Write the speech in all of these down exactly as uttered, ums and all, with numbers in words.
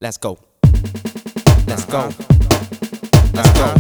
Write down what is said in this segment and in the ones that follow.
Let's go. Let's go. Let's go.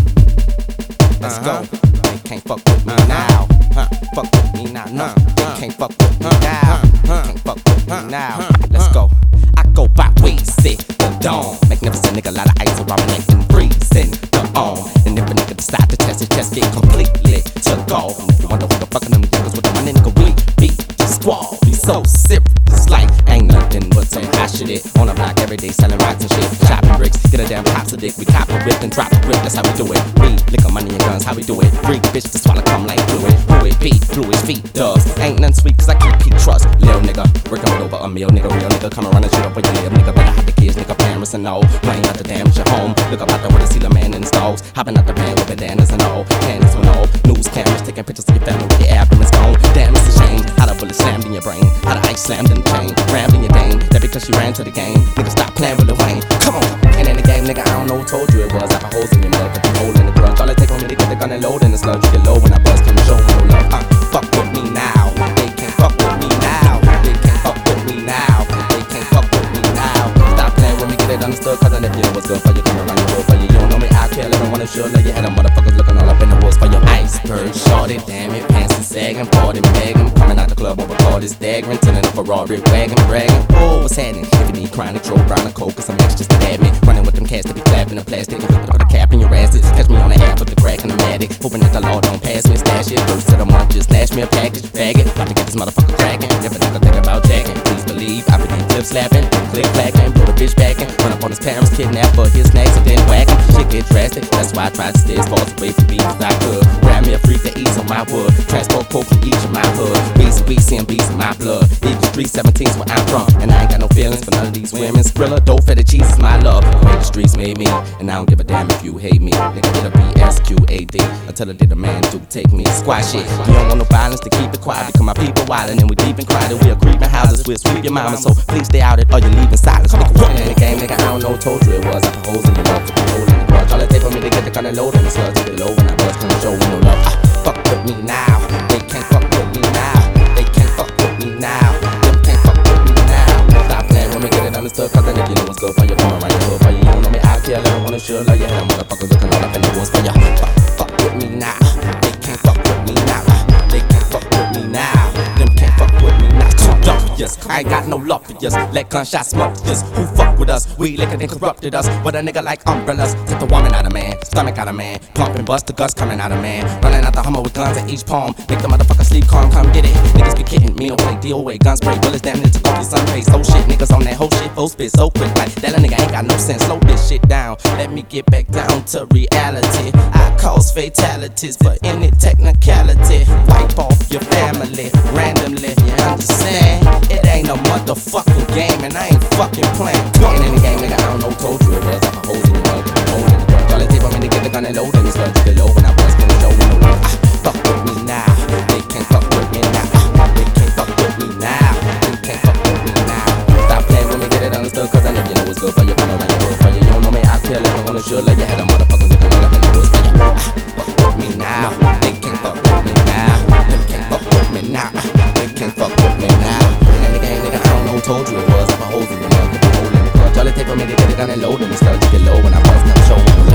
Let's go. They can't fuck with me now. Fuck with me now. No, they can't fuck with me now. Can't fuck with me now. Let's go. I go by Weezy, the Dawn. Magnificent nigga, lot of ice around my neck and freezing the on. And if a nigga decide to test his chest, get completely took off. And if you wonder who the fuck of them niggas with the money, nigga, we beat the squad. Be so serious, like ain't nothing but some hot shit. It on the block every day, selling rocks and shit, chopping bricks. Get a damn pops of dick, we cop a rip and drop a grip. That's how we do it. We lick money and guns, how we do it. Freak bitch to swallow come like fluid. Who it be? Through his feet, doves. Ain't nothing sweet, cause I keep Pete trust. Lil nigga, working with over a meal, nigga, real nigga, come around and shit up where you live, nigga. Better have the kids, nigga, parents and all. Playing out the damage your home. Look about the way to see the man in the stalls. Hopping out the van with bandanas and all. Panties with all. News cameras taking pictures of your family with your abdomen's gone. Damn, it's a shame. How the bullet slammed in your brain. How the ice slammed in the chain. Rammed in your dame. That because you ran to the game. Nigga, stop playing with the Wayne. Come on. And in the game, nigga, I don't know who told you it was. I put holes in your mouth, put the hole in the grudge. All it take on me to get the gun and load in the sludge. You get low when I buzz, come show me no love. Uh, fuck with me now. They can't fuck with me now. They can't fuck with me now. They can't fuck with me now. Stop playing with me, get it understood. Cause I never know what's good for you. Come around your road for you. You don't know me, I care. Let them wanna sure. Let your head on motherfuckers looking all up in the woods for your iceberg. Shorty, damn it, pants and sagging. Party, begging. Coming out the club over all this daggering. Turning up a Ferrari, wagging, bragging. Oh, what's happening? If you need crying, throw brown and coke. Cause some extras to stab me. Running with them cats to be clapping the plastic. Put a cap in your ass. Catch me on the app with the crack and the matic. Hoping that the law don't pass me. Stash it. First of the month, just snatch me a package. Bag it. About to get this motherfucker cracking. If a nigga think about jacking, please believe I begin clip slapping. Click clacking. Blow the bitch back in. Run up on his parents, kidnap for his snacks and then whack him. Shit get drastic. That's why I tried to stay as far away from beef as I could. Grab me a freak to eat some my wood. Transport coke from each of my hood. Beats and beats and beats in my blood. Equals three seventeen's where I'm from. And I ain't got no feelings for none of these women. Skrilla, dope, feta cheese is my love. The way the streets made me. And I don't give a damn if you hate me. Nigga, it'll be S Q A D. Until I did a man do take me. Squash it. You don't want no violence to keep it quiet. Because my people wildin' and we deep and crowded. We are creeping houses. We'll sweep your mama. So please stay out it or you leave in silence. Nigga, what in the game, nigga? I don't know who told you it was. I put holes in your mouth. Put the hole in the grudge. All it take for me to get the gun and load in the sludge. Get low when I buzz. Come show me no love. Ah, fuck with me now. They can't fuck with me now. They can't fuck with me now. Them can't fuck with me now. Stop playing when we get it understood. Cause I think you know what's good for you. Come around your hood for you. You don't know me, I care. Let them wanna sure. Like your head, motherfuckers looking all up in the woods for you. Fuck, fuck with me now. They can't fuck with me now. They can't fuck with me now. Them can't fuck with me now. Too dumb for yes. I ain't got no love for yes. Let gunshots smoke yes. Who fuck with us? We liquor and corrupted us. With a nigga like umbrellas. Take the woman out of man. Stomach out of man. Pump and bust the guts coming out of man. Running out the Hummer with guns at each palm. Make the motherfucker sleep calm. Come get it. Niggas be kidding me. Don't play D O A. Gun spray. Bullets damn near took off your sun face. Oh shit. Niggas on that whole shit. Full spit so quick. Like that nigga ain't got no sense. Slow this shit down. Let me get back down to reality. I cause fatalities for any technicality. Wipe off your family randomly. You understand? It ain't no motherfucking game and I ain't fucking playing. Ain't in the game, nigga. I don't know who told you it was. I put holes in your mouth. Put the hole in the grudge. All it take for me to get the gun and load in the sludge. You get low when I bust. Can show me no love. Ah, fuck with me now. They can't fuck with me now. Ah, they can't fuck with me now. They can't fuck with me now. Stop playing with me, get it understood. Cause I know you know what's good for you. Come around your hood for you. You don't know me, I care. Let me wanna sure. Let your head on motherfuckers looking all up in the woods for you. Ah, fuck with me now. They can't fuck with me now. They can't fuck with me now. They can't fuck with me now. In the game, nigga, I don't know who told you it was. I put holes in your mouth. Put the hole in the grudge. All it take for me to get it gun and load in the sludge. You get low when I bust. Come show me.